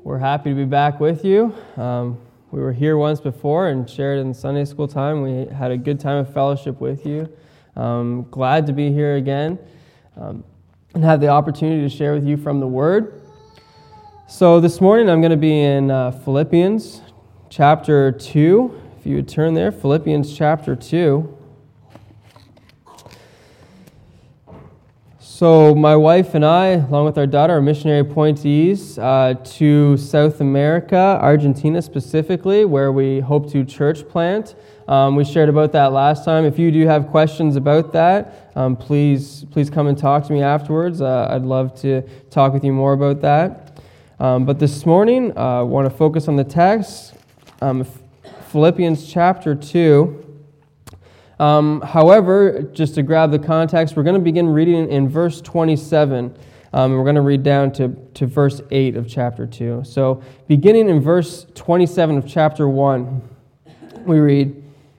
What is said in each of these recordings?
We're happy to be back with you. We were here once before and shared in Sunday school time. We had a good time of fellowship with you. Glad to be here again and have the opportunity to share with you from the Word. So this morning I'm going to be in Philippians chapter 2. If you would turn there, Philippians chapter 2. So my wife and I, along with our daughter, are missionary appointees to South America, Argentina specifically, where we hope to church plant. We shared about that last time. If you do have questions about that, please come and talk to me afterwards. I'd love to talk with you more about that. But this morning, I want to focus on the text, Philippians chapter 2. However, just to grab the context, we're going to begin reading in verse 27. We're going to read down to verse 8 of chapter 2. So, beginning in verse 27 of chapter 1, we read,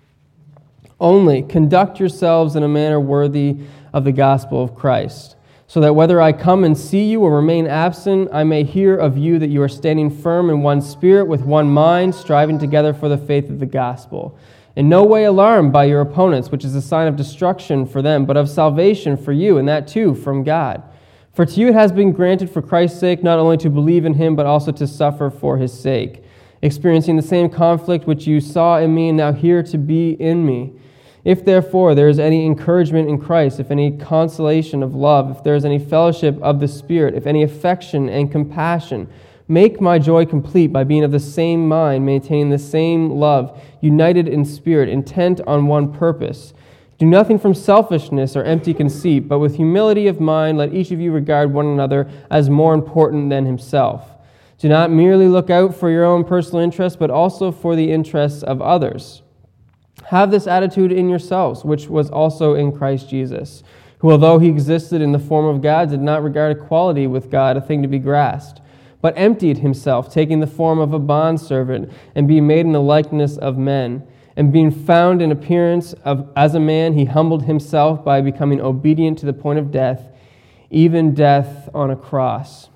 "Only conduct yourselves in a manner worthy of the gospel of Christ, so that whether I come and see you or remain absent, I may hear of you that you are standing firm in one spirit, with one mind, striving together for the faith of the gospel. In no way alarmed by your opponents, which is a sign of destruction for them, but of salvation for you, and that too from God. For to you it has been granted for Christ's sake not only to believe in him, but also to suffer for his sake, experiencing the same conflict which you saw in me and now hear to be in me. If therefore there is any encouragement in Christ, if any consolation of love, if there is any fellowship of the Spirit, if any affection and compassion, make my joy complete by being of the same mind, maintaining the same love, united in spirit, intent on one purpose. Do nothing from selfishness or empty conceit, but with humility of mind, let each of you regard one another as more important than himself. Do not merely look out for your own personal interests, but also for the interests of others. Have this attitude in yourselves, which was also in Christ Jesus, who, although he existed in the form of God, did not regard equality with God a thing to be grasped, but emptied himself, taking the form of a bondservant, and being made in the likeness of men. And being found in appearance as a man, he humbled himself by becoming obedient to the point of death, even death on a cross."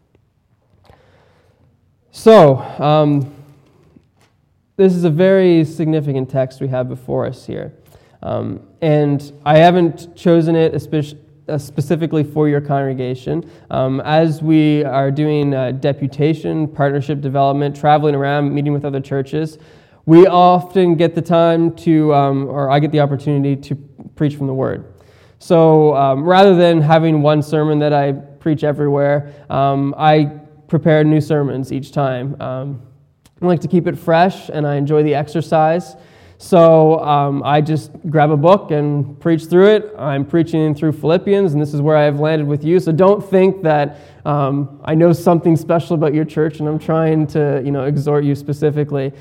So, this is a very significant text we have before us here. And I haven't chosen it specifically for your congregation. As we are doing deputation, partnership development, traveling around, meeting with other churches, we often get the time to, or I get the opportunity to preach from the Word. So rather than having one sermon that I preach everywhere, I prepare new sermons each time. I like to keep it fresh, and I enjoy the exercise. So I just grab a book and preach through it. I'm preaching through Philippians, and this is where I've landed with you. So don't think that I know something special about your church, and I'm trying to exhort you specifically.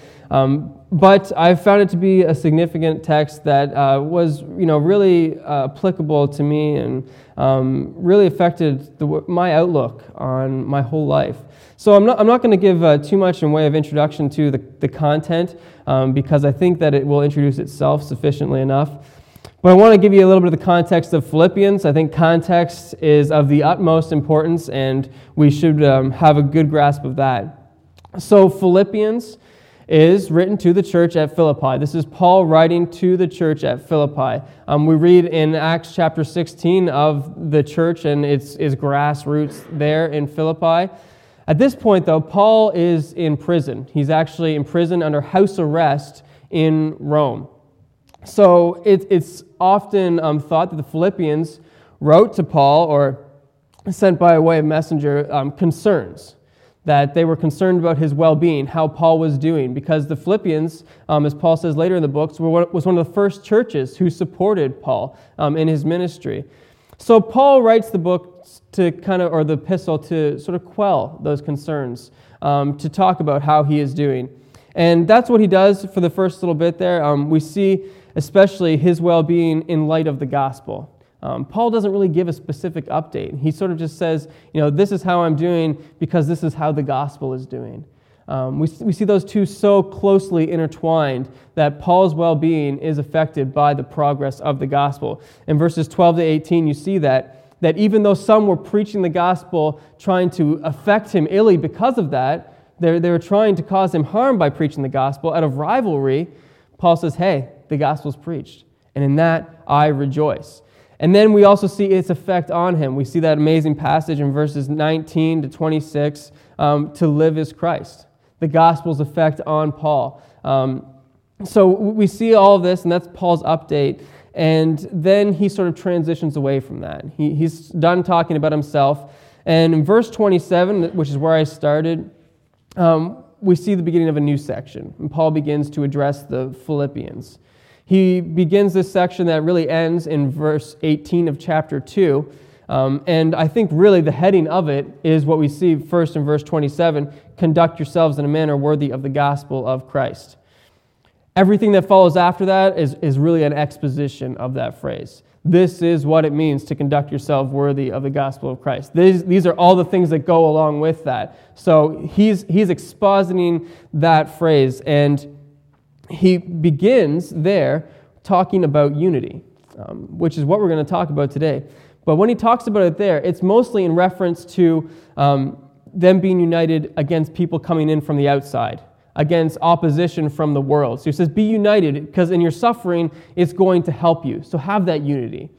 But I've found it to be a significant text that was really applicable to me and really affected my outlook on my whole life. So I'm not going to give too much in way of introduction to the content because I think that it will introduce itself sufficiently enough. But I want to give you a little bit of the context of Philippians. I think context is of the utmost importance, and we should have a good grasp of that. So Philippians is written to the church at Philippi. This is Paul writing to the church at Philippi. We read in Acts chapter 16 of the church and its grassroots there in Philippi. At this point, though, Paul is in prison. He's actually in prison under house arrest in Rome. So it's often thought that the Philippians wrote to Paul or sent by way of messenger concerns, that they were concerned about his well-being, how Paul was doing, because the Philippians, as Paul says later in the books, was one of the first churches who supported Paul in his ministry. So Paul writes the book or the epistle to sort of quell those concerns, to talk about how he is doing. And that's what he does for the first little bit there. We see especially his well-being in light of the gospel. Paul doesn't really give a specific update. He sort of just says, this is how I'm doing because this is how the gospel is doing. We see those two so closely intertwined that Paul's well-being is affected by the progress of the gospel. In verses 12 to 18, you see that even though some were preaching the gospel, trying to affect him illy because of that, They were trying to cause him harm by preaching the gospel. Out of rivalry, Paul says, hey, the gospel's preached, and in that I rejoice. And then we also see its effect on him. We see that amazing passage in verses 19 to 26, to live is Christ. The gospel's effect on Paul. So we see all of this, and that's Paul's update. And then he sort of transitions away from that. He's done talking about himself. And in verse 27, which is where I started, we see the beginning of a new section. And Paul begins to address the Philippians. He begins this section that really ends in verse 18 of chapter 2. And I think really the heading of it is what we see first in verse 27, conduct yourselves in a manner worthy of the gospel of Christ. Everything that follows after that is really an exposition of that phrase. This is what it means to conduct yourself worthy of the gospel of Christ. These are all the things that go along with that. So he's expositing that phrase, and he begins there talking about unity, which is what we're going to talk about today. But when he talks about it there, it's mostly in reference to them being united against people coming in from the outside, against opposition from the world. So he says, be united, because in your suffering, it's going to help you. So have that unity.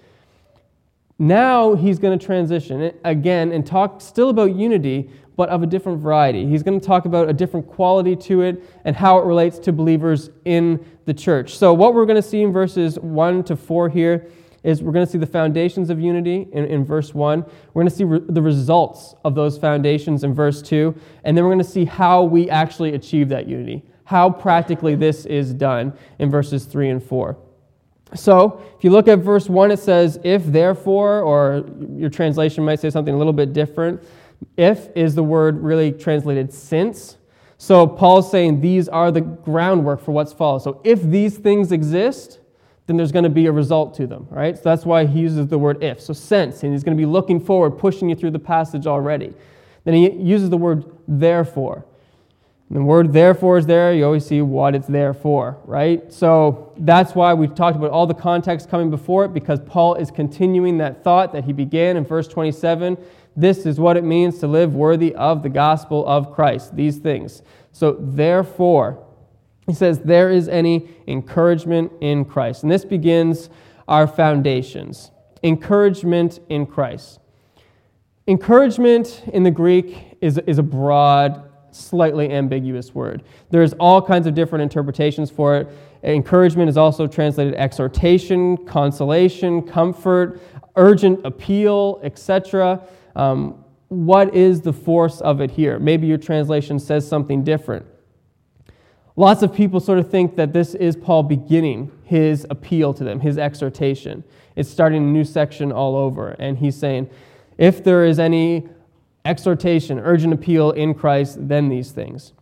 Now he's going to transition again and talk still about unity, but of a different variety. He's going to talk about a different quality to it and how it relates to believers in the church. So what we're going to see in verses 1 to 4 here is we're going to see the foundations of unity in verse 1. We're going to see the results of those foundations in verse 2. And then we're going to see how we actually achieve that unity, how practically this is done in verses 3 and 4. So if you look at verse 1, it says, if therefore, or your translation might say something a little bit different. If is the word really translated since. So Paul's saying these are the groundwork for what's followed. So if these things exist, then there's going to be a result to them, right? So that's why he uses the word if. So since, and he's going to be looking forward, pushing you through the passage already. Then he uses the word therefore. And the word therefore is there. You always see what it's there for, right? So that's why we've talked about all the context coming before it, because Paul is continuing that thought that he began in verse 27. This is what it means to live worthy of the gospel of Christ, these things. So therefore, he says, there is any encouragement in Christ. And this begins our foundations. Encouragement in Christ. Encouragement in the Greek is a broad, slightly ambiguous word. There's all kinds of different interpretations for it. Encouragement is also translated exhortation, consolation, comfort, urgent appeal, etc. What is the force of it here? Maybe your translation says something different. Lots of people sort of think that this is Paul beginning his appeal to them, his exhortation. It's starting a new section all over, and he's saying, if there is any exhortation, urgent appeal in Christ, then these things.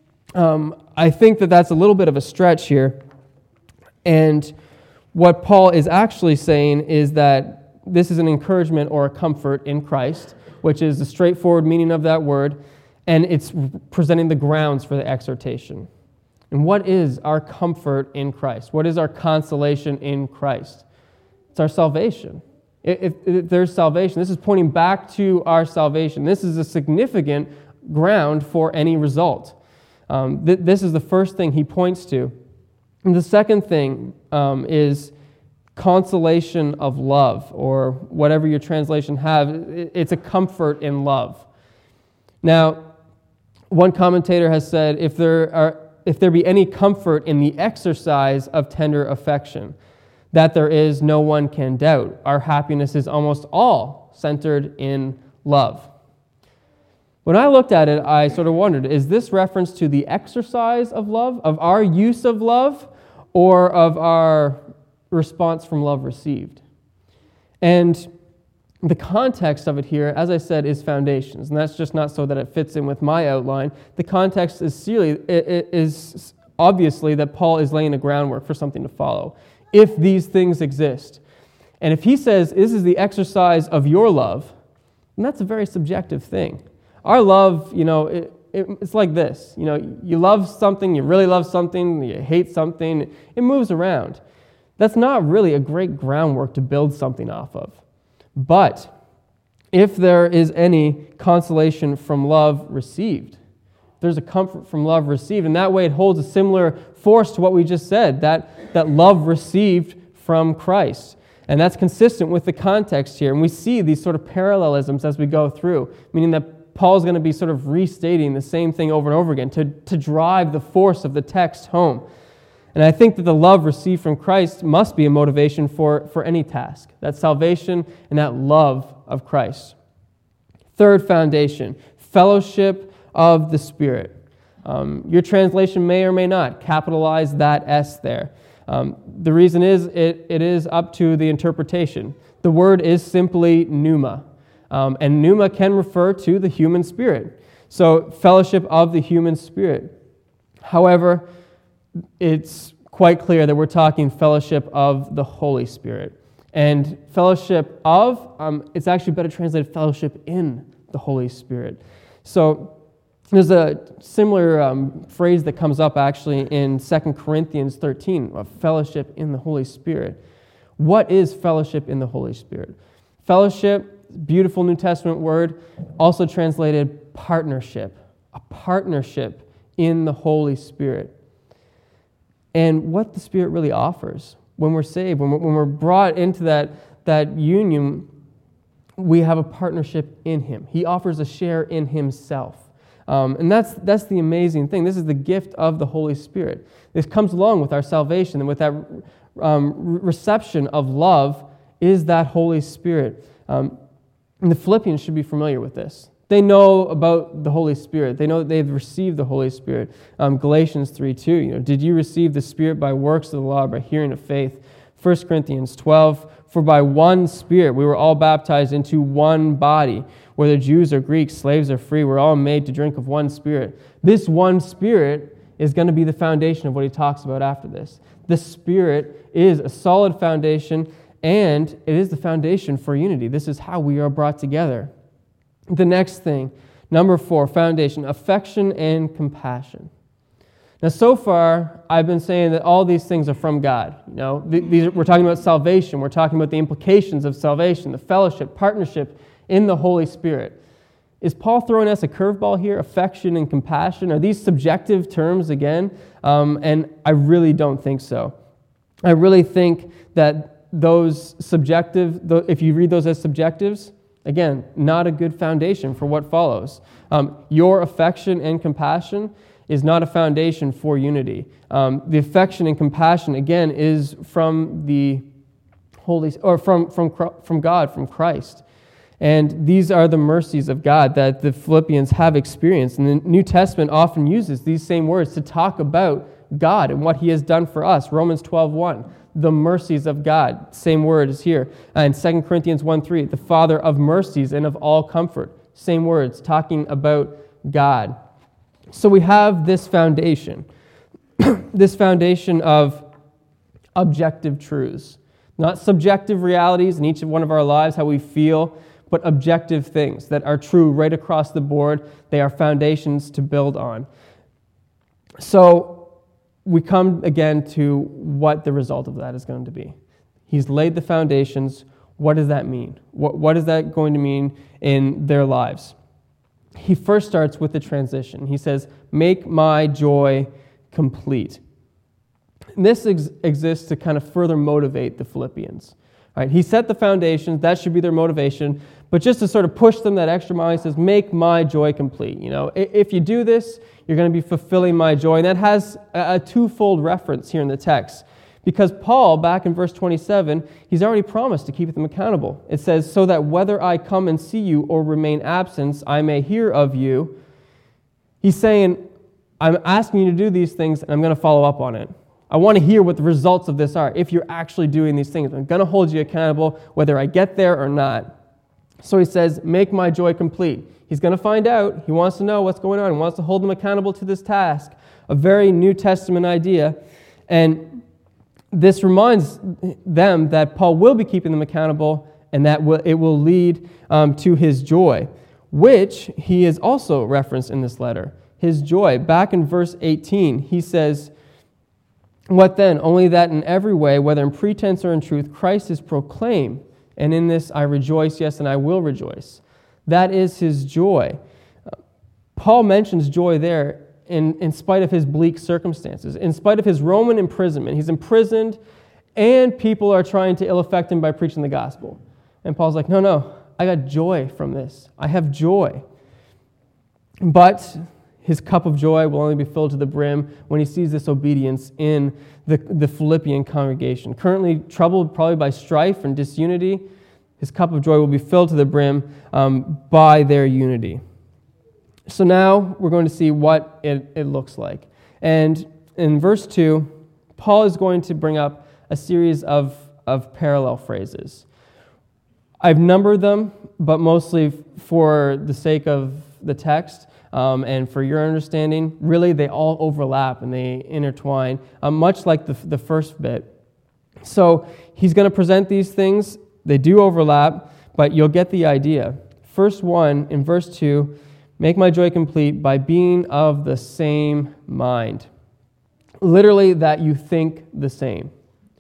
I think that that's a little bit of a stretch here, and what Paul is actually saying is that this is an encouragement or a comfort in Christ, which is the straightforward meaning of that word, and it's presenting the grounds for the exhortation. And what is our comfort in Christ? What is our consolation in Christ? It's our salvation. If there's salvation, this is pointing back to our salvation. This is a significant ground for any result. This is the first thing he points to. And the second thing is consolation of love, or whatever your translation have. It's a comfort in love. Now, one commentator has said, if there be any comfort in the exercise of tender affection, that there is, no one can doubt. Our happiness is almost all centered in love. When I looked at it, I sort of wondered, is this reference to the exercise of love, of our use of love, or of our response from love received? And the context of it here, as I said, is foundations, and that's just not so that it fits in with my outline. The context is obviously that Paul is laying the groundwork for something to follow. If these things exist, and if he says this is the exercise of your love, then that's a very subjective thing. Our love, it's like this. You love something, you really love something, you hate something. It moves around. That's not really a great groundwork to build something off of. But if there is any consolation from love received, There's a comfort from love received. And that way it holds a similar force to what we just said, that love received from Christ. And that's consistent with the context here. And we see these sort of parallelisms as we go through, meaning that Paul's going to be sort of restating the same thing over and over again to drive the force of the text home. And I think that the love received from Christ must be a motivation for any task, that salvation and that love of Christ. Third foundation, fellowship of the Spirit. Your translation may or may not capitalize that S there. The reason is it is up to the interpretation. The word is simply pneuma, and pneuma can refer to the human spirit. So fellowship of the human spirit. However, it's quite clear that we're talking fellowship of the Holy Spirit. And fellowship of, it's actually better translated fellowship in the Holy Spirit. So there's a similar phrase that comes up actually in 2 Corinthians 13, of fellowship in the Holy Spirit. What is fellowship in the Holy Spirit? Fellowship, beautiful New Testament word, also translated partnership, a partnership in the Holy Spirit. And what the Spirit really offers when we're saved, when we're brought into that union, we have a partnership in Him. He offers a share in Himself. And that's the amazing thing. This is the gift of the Holy Spirit. This comes along with our salvation, and with that reception of love is that Holy Spirit. And the Philippians should be familiar with this. They know about the Holy Spirit. They know that they've received the Holy Spirit. Galatians 3:2, did you receive the Spirit by works of the law, by hearing of faith? 1 Corinthians 12, for by one Spirit we were all baptized into one body, whether Jews or Greeks, slaves or free, we're all made to drink of one Spirit. This one Spirit is going to be the foundation of what he talks about after this. The Spirit is a solid foundation, and it is the foundation for unity. This is how we are brought together. The next thing, number 4, foundation, affection and compassion. Now, so far, I've been saying that all these things are from God. We're talking about salvation. We're talking about the implications of salvation, the fellowship, partnership in the Holy Spirit. Is Paul throwing us a curveball here? Affection and compassion? Are these subjective terms again? And I really don't think so. I really think that those subjective, if you read those as subjectives, again, not a good foundation for what follows. Your affection and compassion is not a foundation for unity. The affection and compassion, again, is from the Holy, or from God, from Christ. And these are the mercies of God that the Philippians have experienced. And the New Testament often uses these same words to talk about God and what He has done for us. Romans 12:1, the mercies of God. Same word is here. And 2 Corinthians 1:3, the Father of mercies and of all comfort. Same words, talking about God. So we have this foundation, this foundation of objective truths, not subjective realities in each one of our lives, how we feel, but objective things that are true right across the board. They are foundations to build on. So we come again to what the result of that is going to be. He's laid the foundations. What does that mean? What is that going to mean in their lives? He first starts with the transition. He says, make my joy complete. And this exists to kind of further motivate the Philippians. All right, he set the foundations. That should be their motivation. But just to sort of push them that extra mile, he says, make my joy complete. If you do this, you're going to be fulfilling my joy. And that has a twofold reference here in the text. Because Paul, back in verse 27, he's already promised to keep them accountable. It says, so that whether I come and see you or remain absent, I may hear of you. He's saying, I'm asking you to do these things, and I'm going to follow up on it. I want to hear what the results of this are. If you're actually doing these things, I'm going to hold you accountable, whether I get there or not. So he says, make my joy complete. He's going to find out. He wants to know what's going on. He wants to hold them accountable to this task. A very New Testament idea. And this reminds them that Paul will be keeping them accountable, and that it will lead to his joy, which he is also referenced in this letter. His joy. Back in verse 18, he says, what then? Only that in every way, whether in pretense or in truth, Christ is proclaimed, and in this I rejoice, yes, and I will rejoice. That is his joy. Paul mentions joy there in spite of his bleak circumstances, in spite of his Roman imprisonment. He's imprisoned, and people are trying to ill-affect him by preaching the gospel. And Paul's like, no, I got joy from this. I have joy. But his cup of joy will only be filled to the brim when he sees this obedience in the Philippian congregation. Currently troubled probably by strife and disunity, his cup of joy will be filled to the brim by their unity. So now we're going to see what it looks like. And in verse 2, Paul is going to bring up a series of parallel phrases. I've numbered them, but mostly for the sake of the text and for your understanding, really they all overlap and they intertwine, much like the first bit. So he's going to present these things. They do overlap, but you'll get the idea. First one, in verse 2, make my joy complete by being of the same mind. Literally, that you think the same.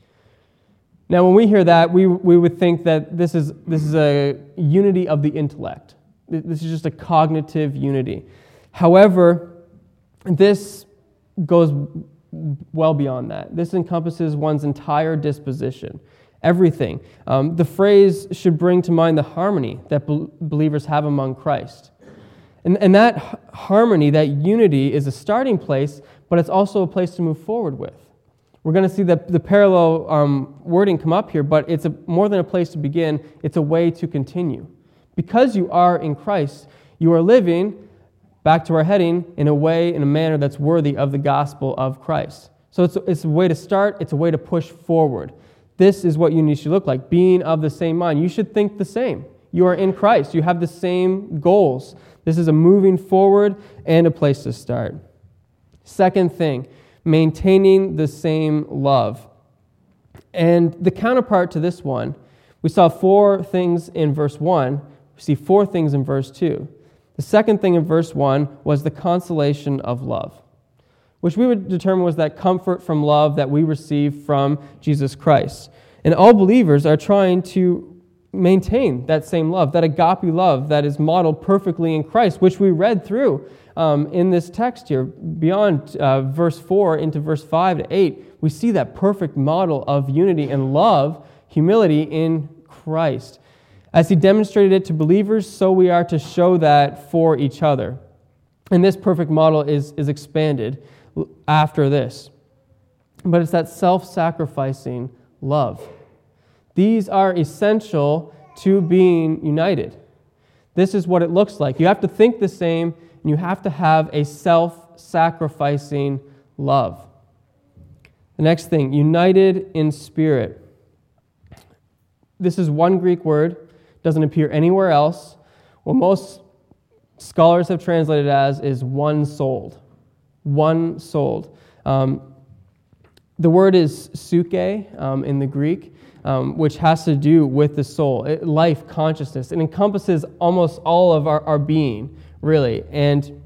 Now, when we hear that, we would think that this is a unity of the intellect. This is just a cognitive unity. However, this goes well beyond that. This encompasses one's entire disposition, everything. The phrase should bring to mind the harmony that believers have among Christ. And that harmony, that unity, is a starting place, but it's also a place to move forward with. We're going to see the parallel wording come up here, but it's more than a place to begin. It's a way to continue. Because you are in Christ, you are living, back to our heading, in a manner that's worthy of the gospel of Christ. So it's a way to start. It's a way to push forward. This is what unity should look like, being of the same mind. You should think the same. You are in Christ. You have the same goals. This is a moving forward and a place to start. Second thing, maintaining the same love. And the counterpart to this one, we saw 4 things in verse 1. We see 4 things in verse 2. The second thing in verse 1 was the consolation of love, which we would determine was that comfort from love that we receive from Jesus Christ. And all believers are trying to maintain that same love, that agape love that is modeled perfectly in Christ, which we read through in this text here. Beyond verse 4 into verse 5 to 8, we see that perfect model of unity and love, humility in Christ. As he demonstrated it to believers, so we are to show that for each other. And this perfect model is expanded after this. But it's that self-sacrificing love. These are essential to being united. This is what it looks like. You have to think the same, and you have to have a self-sacrificing love. The next thing, united in spirit. This is one Greek word, doesn't appear anywhere else. What most scholars have translated as is one-souled. One-souled. The word is suke in the Greek, which has to do with the soul, life, consciousness. It encompasses almost all of our being, really. And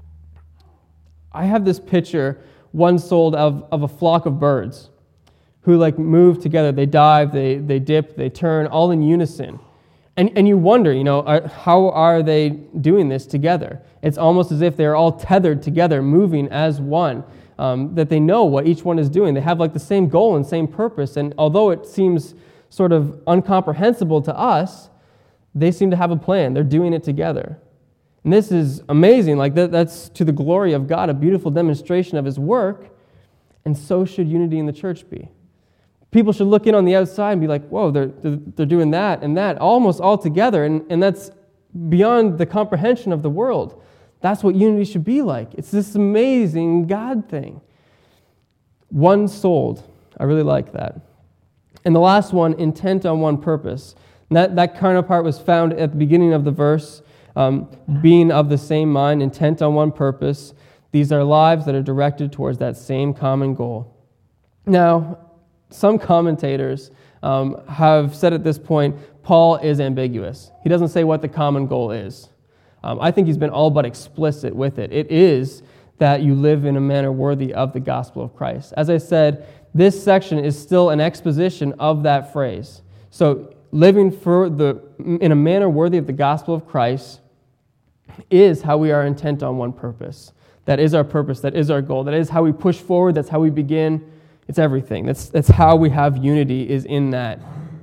I have this picture, one-souled, of a flock of birds who move together. They dive, they dip, they turn, all in unison. And you wonder, how are they doing this together? It's almost as if they're all tethered together, moving as one. That they know what each one is doing. They have the same goal and same purpose. And although it seems sort of incomprehensible to us, they seem to have a plan. They're doing it together. And this is amazing. That's to the glory of God, a beautiful demonstration of His work. And so should unity in the church be. People should look in on the outside and be like, whoa, they're doing that and that, almost all together. And that's beyond the comprehension of the world. That's what unity should be like. It's this amazing God thing. One-souled. I really like that. And the last one, intent on one purpose. And that counterpart was found at the beginning of the verse, being of the same mind, intent on one purpose. These are lives that are directed towards that same common goal. Now, some commentators have said at this point, Paul is ambiguous. He doesn't say what the common goal is. I think he's been all but explicit with it. It is that you live in a manner worthy of the gospel of Christ. As I said, this section is still an exposition of that phrase. So living in a manner worthy of the gospel of Christ is how we are intent on one purpose. That is our purpose. That is our goal. That is how we push forward. That's how we begin. It's everything. That's how we have unity, is in that.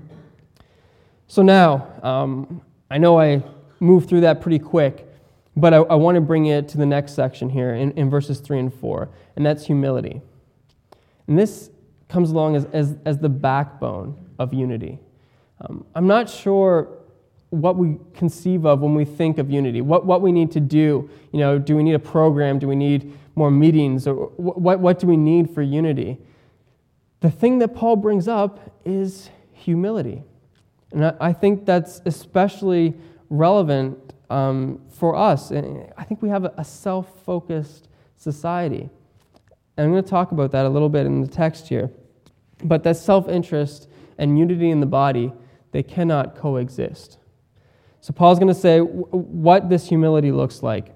So now, I know I moved through that pretty quick, but I want to bring it to the next section here in verses 3 and 4, and that's humility. And this comes along as the backbone of unity. I'm not sure what we conceive of when we think of unity, what we need to do. Do we need a program? Do we need more meetings? Or what do we need for unity? The thing that Paul brings up is humility. And I think that's especially relevant for us. And I think we have a self-focused society. And I'm going to talk about that a little bit in the text here. But that self-interest and unity in the body, they cannot coexist. So Paul's going to say what this humility looks like.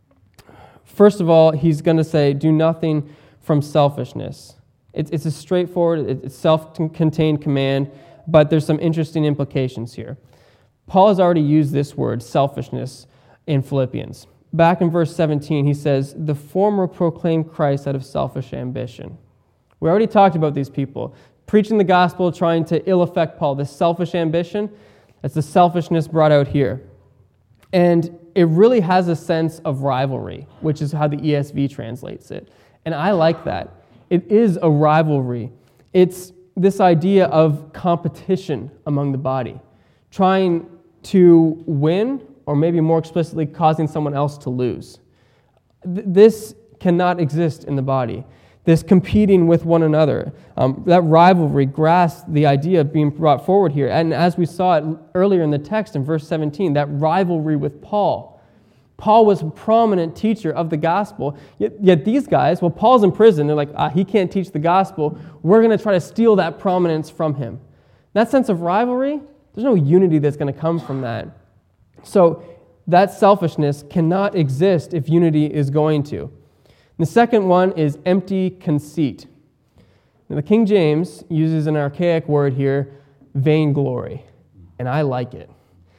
First of all, he's going to say, do nothing from selfishness. It's a straightforward, it's self-contained command, but there's some interesting implications here. Paul has already used this word, selfishness, in Philippians. Back in verse 17, he says, the former proclaimed Christ out of selfish ambition. We already talked about these people. Preaching the gospel, trying to ill affect Paul. This selfish ambition, that's the selfishness brought out here. And it really has a sense of rivalry, which is how the ESV translates it. And I like that. It is a rivalry. It's this idea of competition among the body, trying to win, or maybe more explicitly, causing someone else to lose. This cannot exist in the body. This competing with one another. That rivalry grasps the idea of being brought forward here. And as we saw it earlier in the text in verse 17, that rivalry with Paul. Paul was a prominent teacher of the gospel, yet these guys, well, Paul's in prison, they're like, he can't teach the gospel, we're going to try to steal that prominence from him. That sense of rivalry, there's no unity that's going to come from that. So that selfishness cannot exist if unity is going to. The second one is empty conceit. Now, the King James uses an archaic word here, vainglory, and I like it.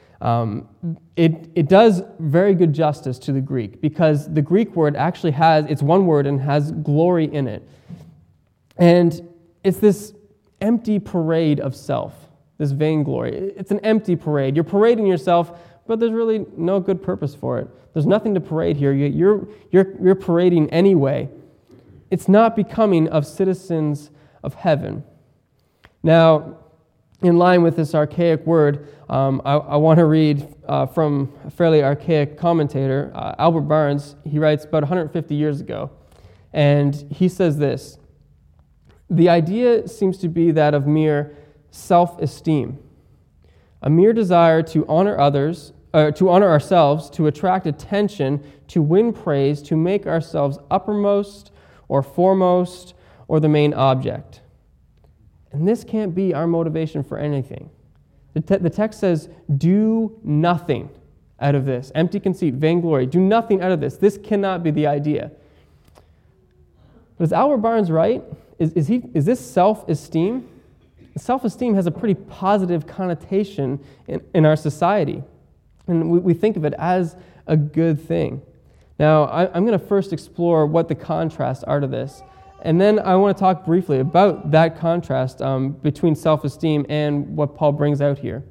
It does very good justice to the Greek, because the Greek word actually it's one word and has glory in it. And it's this empty parade of self, this vainglory. It's an empty parade. You're parading yourself, but there's really no good purpose for it. There's nothing to parade here. You're parading anyway. It's not becoming of citizens of heaven. Now, in line with this archaic word, I want to read from a fairly archaic commentator, Albert Barnes. He writes about 150 years ago, and he says this: the idea seems to be that of mere self-esteem, a mere desire to honor others, to honor ourselves, to attract attention, to win praise, to make ourselves uppermost or foremost or the main object. And this can't be our motivation for anything. The text says, do nothing out of this. Empty conceit, vainglory. Do nothing out of this. This cannot be the idea. But is Albert Barnes right? Is this self-esteem? Self-esteem has a pretty positive connotation in our society. And we think of it as a good thing. Now, I'm going to first explore what the contrasts are to this. And then I want to talk briefly about that contrast between self-esteem and what Paul brings out here.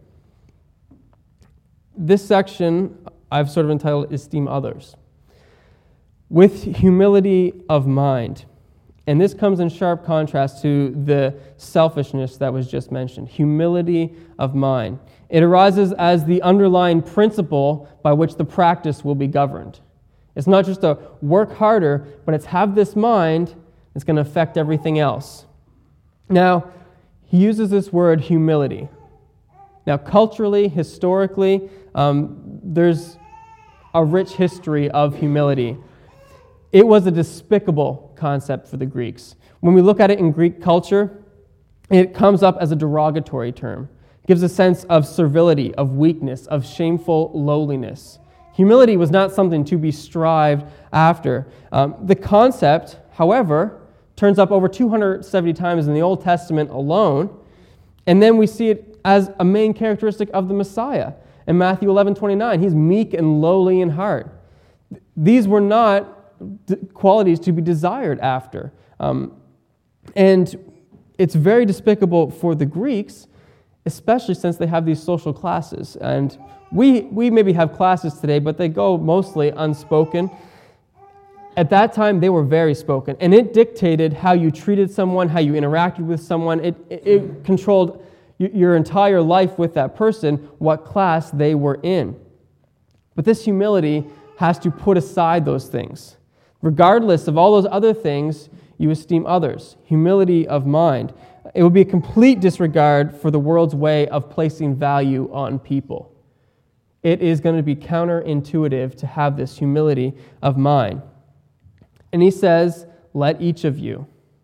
This section I've sort of entitled Esteem Others. With humility of mind. And this comes in sharp contrast to the selfishness that was just mentioned. Humility of mind. It arises as the underlying principle by which the practice will be governed. It's not just a work harder, but it's have this mind. It's going to affect everything else. Now, he uses this word humility. Now, culturally, historically, there's a rich history of humility. It was a despicable concept for the Greeks. When we look at it in Greek culture, it comes up as a derogatory term. It gives a sense of servility, of weakness, of shameful lowliness. Humility was not something to be strived after. The concept, however, turns up over 270 times in the Old Testament alone, and then we see it as a main characteristic of the Messiah. In Matthew 11:29, he's meek and lowly in heart. These were not qualities to be desired after. And it's very despicable for the Greeks, especially since they have these social classes. And we maybe have classes today, but they go mostly unspoken. At that time, they were very spoken, and it dictated how you treated someone, how you interacted with someone. It controlled your entire life with that person, what class they were in. But this humility has to put aside those things. Regardless of all those other things, you esteem others. Humility of mind. It would be a complete disregard for the world's way of placing value on people. It is going to be counterintuitive to have this humility of mind. And he says, let each of you.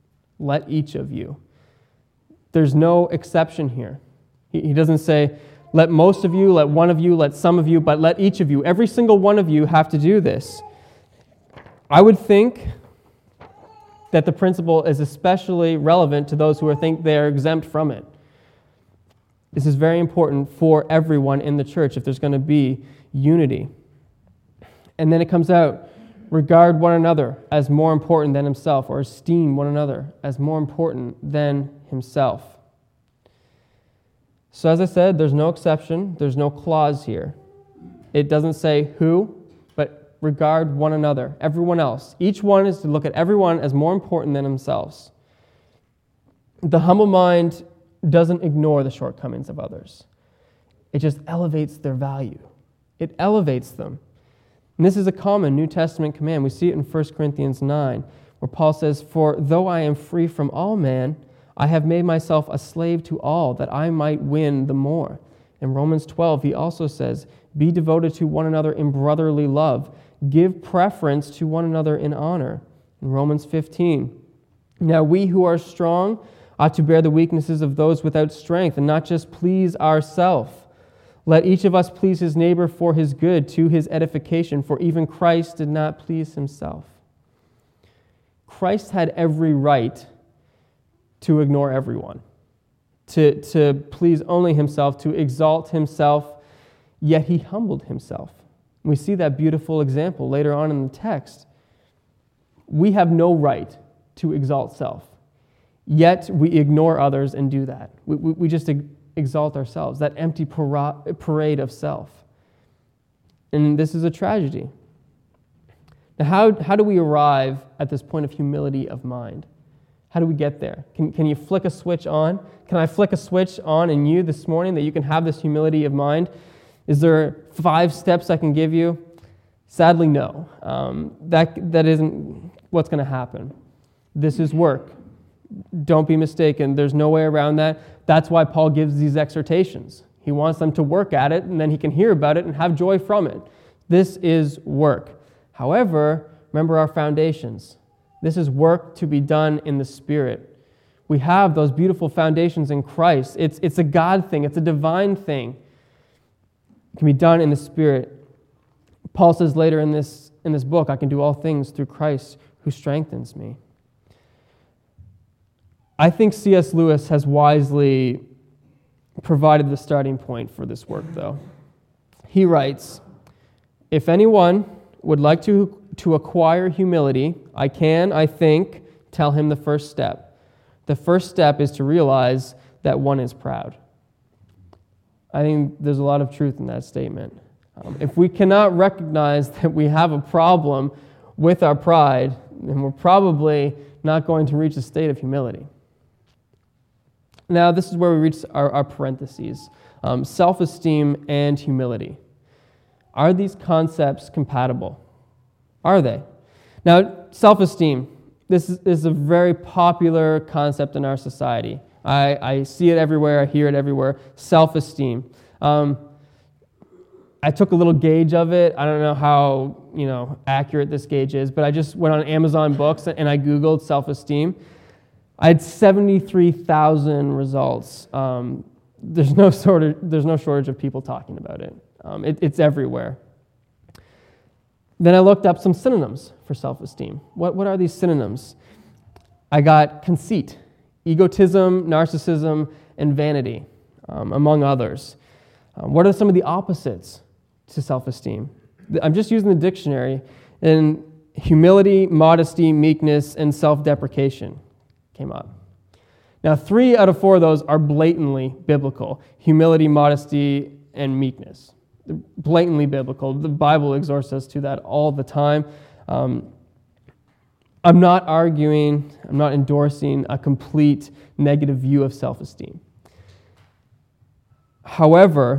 There's no exception here. He doesn't say, let most of you, let one of you, let some of you, but let each of you. Every single one of you have to do this. I would think that the principle is especially relevant to those who think they are exempt from it. This is very important for everyone in the church if there's going to be unity. And then it comes out, regard one another as more important than himself, or esteem one another as more important than himself. So as I said, there's no exception, there's no clause here. It doesn't say who, but regard one another, everyone else. Each one is to look at everyone as more important than themselves. The humble mind doesn't ignore the shortcomings of others. It just elevates their value. It elevates them. And this is a common New Testament command. We see it in 1 Corinthians 9, where Paul says, for though I am free from all men, I have made myself a slave to all, that I might win the more. In Romans 12, he also says, be devoted to one another in brotherly love. Give preference to one another in honor. In Romans 15, now we who are strong ought to bear the weaknesses of those without strength, and not just please ourselves. Let each of us please his neighbor for his good, to his edification, for even Christ did not please himself. Christ had every right to ignore everyone, to please only himself, to exalt himself, yet he humbled himself. We see that beautiful example later on in the text. We have no right to exalt self, yet we ignore others and do that. We just exalt ourselves, that empty parade of self. And this is a tragedy. Now, how do we arrive at this point of humility of mind? How do we get there? Can you flick a switch on? Can I flick a switch on in you this morning that you can have this humility of mind? Is there 5 steps I can give you? Sadly, no. That isn't what's going to happen. This is work. Don't be mistaken. There's no way around that. That's why Paul gives these exhortations. He wants them to work at it, and then he can hear about it and have joy from it. This is work. However, remember our foundations. This is work to be done in the Spirit. We have those beautiful foundations in Christ. It's a God thing. It's a divine thing. It can be done in the Spirit. Paul says later in this book, I can do all things through Christ who strengthens me. I think C.S. Lewis has wisely provided the starting point for this work, though. He writes, if anyone would like to acquire humility, I think, tell him the first step. The first step is to realize that one is proud. I think there's a lot of truth in that statement. If we cannot recognize that we have a problem with our pride, then we're probably not going to reach a state of humility. Now, this is where we reach our parentheses. Self-esteem and humility. Are these concepts compatible? Are they? Now, self-esteem. This is a very popular concept in our society. I see it everywhere. I hear it everywhere. Self-esteem. I took a little gauge of it. I don't know how accurate this gauge is, but I just went on Amazon Books and I Googled self-esteem. I had 73,000 results. There's no shortage of people talking about it. It's everywhere. Then I looked up some synonyms for self-esteem. What are these synonyms? I got conceit, egotism, narcissism, and vanity, among others. What are some of the opposites to self-esteem? I'm just using the dictionary. And humility, modesty, meekness, and self-deprecation came up. Now, 3 out of 4 of those are blatantly biblical. Humility, modesty, and meekness. They're blatantly biblical. The Bible exhorts us to that all the time. I'm not arguing, I'm not endorsing a complete negative view of self-esteem. However,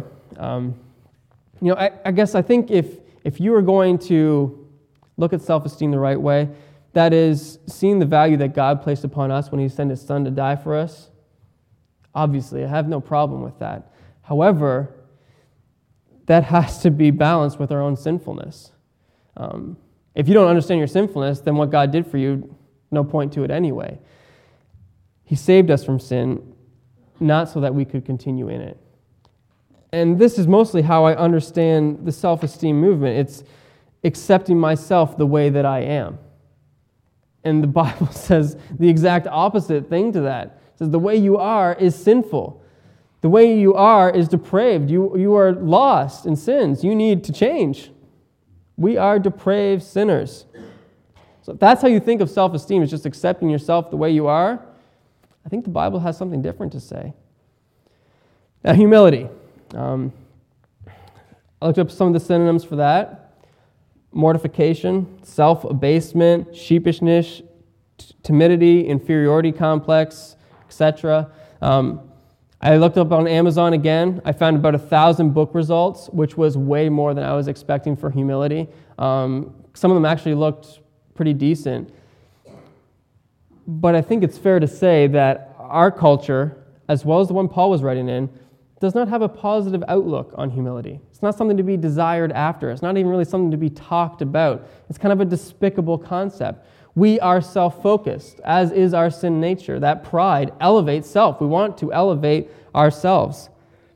I think if you are going to look at self-esteem the right way, that is, seeing the value that God placed upon us when He sent His Son to die for us, obviously, I have no problem with that. However, that has to be balanced with our own sinfulness. If you don't understand your sinfulness, then what God did for you, no point to it anyway. He saved us from sin, not so that we could continue in it. And this is mostly how I understand the self-esteem movement. It's accepting myself the way that I am. And the Bible says the exact opposite thing to that. It says the way you are is sinful. The way you are is depraved. You are lost in sins. You need to change. We are depraved sinners. So if that's how you think of self-esteem, is just accepting yourself the way you are, I think the Bible has something different to say. Now, humility. I looked up some of the synonyms for that. Mortification, self-abasement, sheepishness, timidity, inferiority complex, etc. I looked up on Amazon again. I found about 1,000 book results, which was way more than I was expecting for humility. Some of them actually looked pretty decent. But I think it's fair to say that our culture, as well as the one Paul was writing in, does not have a positive outlook on humility. It's not something to be desired after. It's not even really something to be talked about. It's kind of a despicable concept. We are self-focused, as is our sin nature. That pride elevates self. We want to elevate ourselves.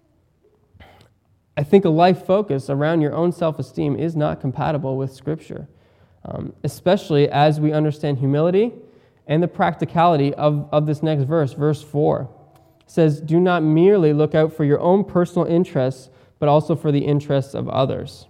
I think a life focus around your own self-esteem is not compatible with Scripture, especially as we understand humility and the practicality of this next verse, verse 4. It says, "Do not merely look out for your own personal interests, but also for the interests of others."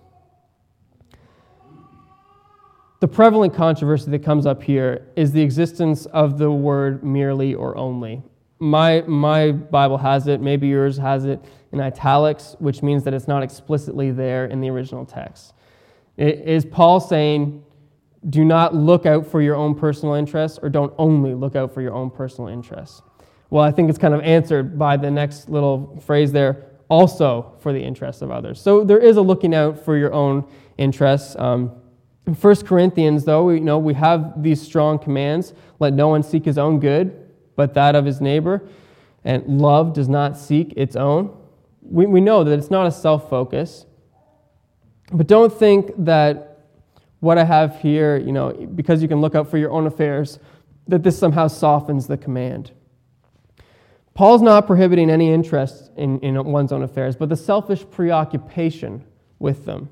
The prevalent controversy that comes up here is the existence of the word merely or only. My Bible has it, maybe yours has it in italics, which means that it's not explicitly there in the original text. Is Paul saying, do not look out for your own personal interests, or don't only look out for your own personal interests? Well, I think it's kind of answered by the next little phrase there, also for the interests of others. So there is a looking out for your own interests. In 1 Corinthians, though, we have these strong commands. Let no one seek his own good, but that of his neighbor. And love does not seek its own. We know that it's not a self-focus. But don't think that what I have here, because you can look out for your own affairs, that this somehow softens the command. Paul's not prohibiting any interest in one's own affairs, but the selfish preoccupation with them.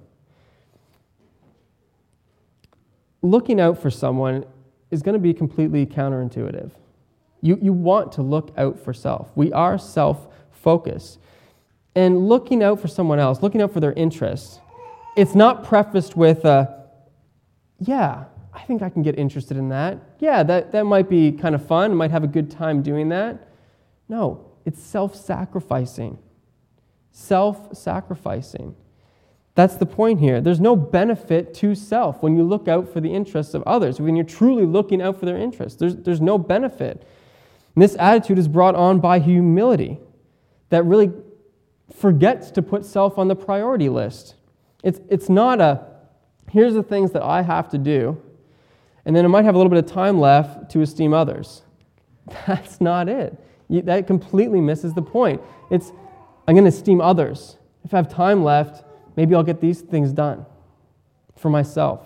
Looking out for someone is going to be completely counterintuitive. You want to look out for self. We are self-focused. And looking out for someone else, looking out for their interests, it's not prefaced with, yeah, I think I can get interested in that. Yeah, that might be kind of fun. I might have a good time doing that. No, it's self-sacrificing. Self-sacrificing. That's the point here. There's no benefit to self when you look out for the interests of others. When you're truly looking out for their interests, there's no benefit. And this attitude is brought on by humility that really forgets to put self on the priority list. It's not here's the things that I have to do, and then I might have a little bit of time left to esteem others. That's not it. That completely misses the point. I'm going to esteem others. If I have time left, maybe I'll get these things done for myself.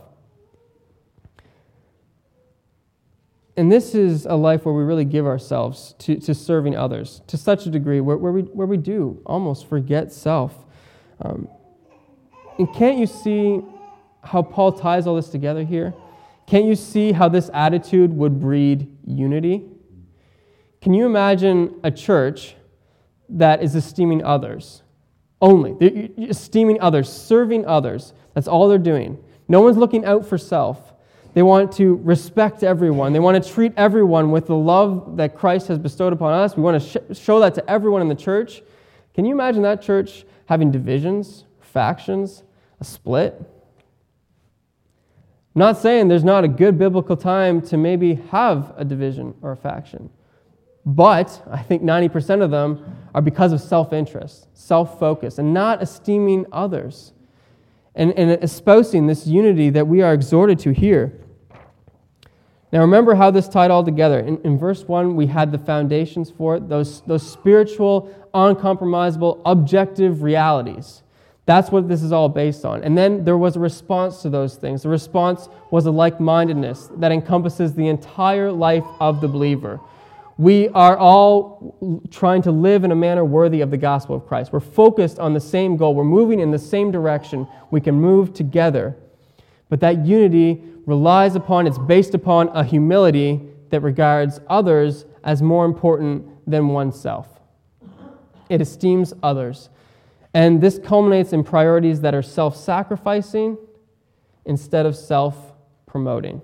And this is a life where we really give ourselves to serving others to such a degree where we do almost forget self. And can't you see how Paul ties all this together here? Can't you see how this attitude would breed unity? Can you imagine a church that is esteeming others only. They're esteeming others, serving others. That's all they're doing. No one's looking out for self. They want to respect everyone. They want to treat everyone with the love that Christ has bestowed upon us. We want to show that to everyone in the church. Can you imagine that church having divisions, factions, a split? I'm not saying there's not a good biblical time to maybe have a division or a faction. But I think 90% of them are because of self-interest, self-focus, and not esteeming others. And espousing this unity that we are exhorted to here. Now remember how this tied all together. In verse 1, we had the foundations for it, those spiritual, uncompromisable, objective realities. That's what this is all based on. And then there was a response to those things. The response was a like-mindedness that encompasses the entire life of the believer. We are all trying to live in a manner worthy of the gospel of Christ. We're focused on the same goal. We're moving in the same direction. We can move together. But that unity relies upon, it's based upon a humility that regards others as more important than oneself. It esteems others. And this culminates in priorities that are self-sacrificing instead of self-promoting.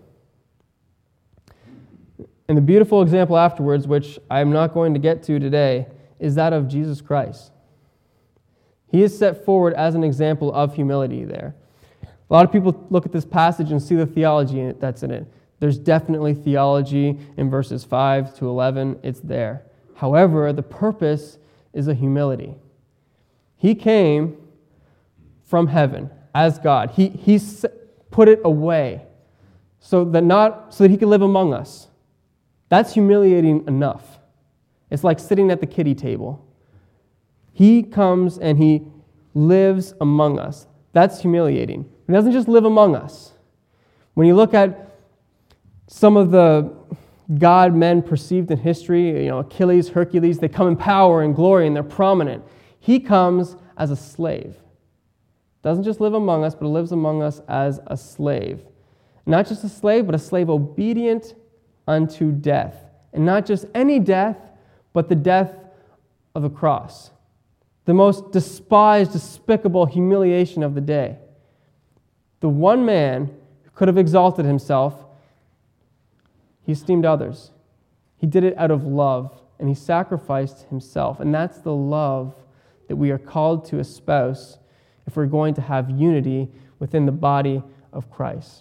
And the beautiful example afterwards, which I'm not going to get to today, is that of Jesus Christ. He is set forward as an example of humility there. A lot of people look at this passage and see the theology that's in it. There's definitely theology in verses 5 to 11. It's there. However, the purpose is a humility. He came from heaven as God. He put it away so that he could live among us. That's humiliating enough. It's like sitting at the kiddie table. He comes and he lives among us. That's humiliating. He doesn't just live among us. When you look at some of the God men perceived in history, Achilles, Hercules, they come in power and glory and they're prominent. He comes as a slave. Doesn't just live among us, but lives among us as a slave. Not just a slave, but a slave obedient unto death. And not just any death, but the death of the cross. The most despised, despicable humiliation of the day. The one man who could have exalted himself, he esteemed others. He did it out of love, and he sacrificed himself. And that's the love that we are called to espouse if we're going to have unity within the body of Christ.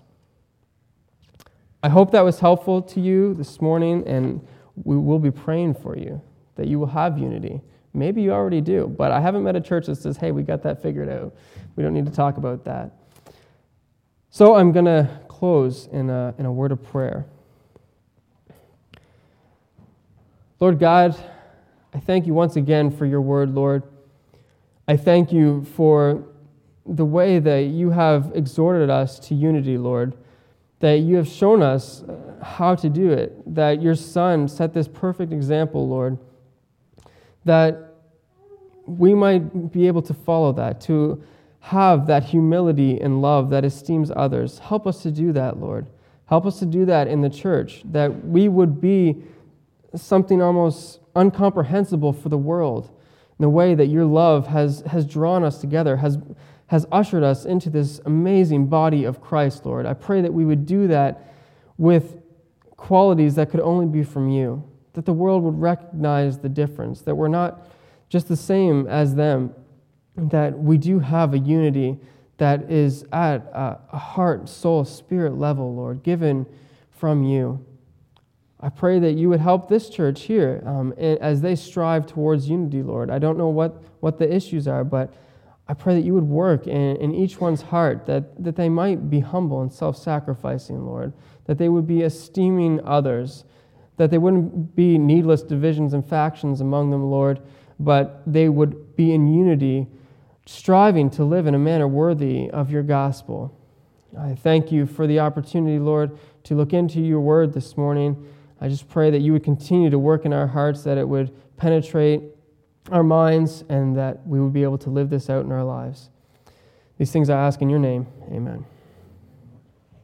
I hope that was helpful to you this morning, and we will be praying for you that you will have unity. Maybe you already do, but I haven't met a church that says, hey, we got that figured out. We don't need to talk about that. So I'm going to close in a word of prayer. Lord God, I thank you once again for your word, Lord. I thank you for the way that you have exhorted us to unity, Lord, that you have shown us how to do it, that your Son set this perfect example, Lord, that we might be able to follow that, to have that humility and love that esteems others. Help us to do that, Lord. Help us to do that in the church, that we would be something almost incomprehensible for the world in the way that your love has drawn us together, has ushered us into this amazing body of Christ, Lord. I pray that we would do that with qualities that could only be from you, that the world would recognize the difference, that we're not just the same as them, that we do have a unity that is at a heart, soul, spirit level, Lord, given from you. I pray that you would help this church here as they strive towards unity, Lord. I don't know what the issues are, but I pray that you would work in each one's heart, that they might be humble and self-sacrificing, Lord, that they would be esteeming others, that there wouldn't be needless divisions and factions among them, Lord, but they would be in unity, striving to live in a manner worthy of your gospel. I thank you for the opportunity, Lord, to look into your word this morning. I just pray that you would continue to work in our hearts, that it would penetrate our minds, and that we would be able to live this out in our lives. These things I ask in your name. Amen.